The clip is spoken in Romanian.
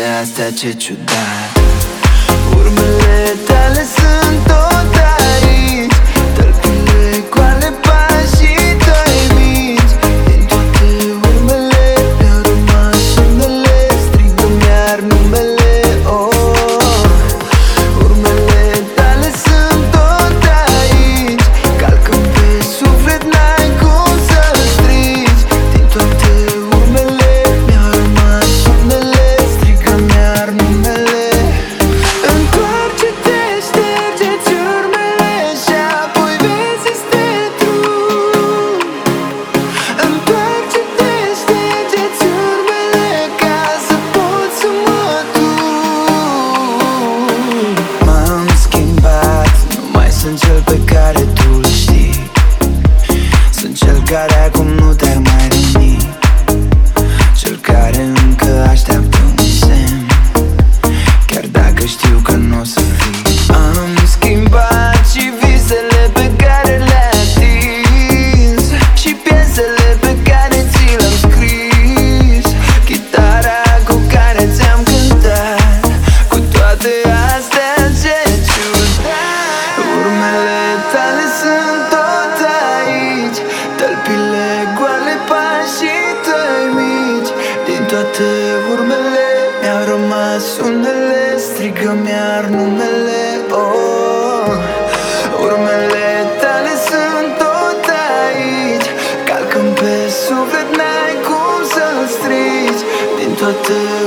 astea, ce ciudat. Urmele tale sunt tot aici, tălpile goale, pașii tăi mici. Din toate urmele mi-au rămas unele, strigă-mi iar numele, oh. Urmele tale sunt tot aici, calcă-mi pe suflet, n-ai cum să-l strici. Din toate urmele mi-au rămas unele, strigă-mi iar numele. Întoarce-te, șterge-ți urmele și apoi vezi este drum. Întoarce-te, șterge-ți urmele ca să pot să mă duc. M-am schimbat, nu mai sunt cel pe care tu-l știi. Sunt cel care acum nu te-ar mai răni, cel care încă așteaptă un semn, chiar dacă știu că n-o să vii. Am schimbat și visele pe care le-ai atins, și piesele pe care ți le-am scris, chitara cu care ți-am cântat. Cu toate astea, ce ciudat. Urmele tale sunt tot aici, tălpile goale, pașii tăi mici. Din toate urmele mi-au rămas unele, strigă-mi iar numele, oh. Urmele tale sunt tot aici, calcă-mi pe suflet, n-ai cum să-l strici. Din toate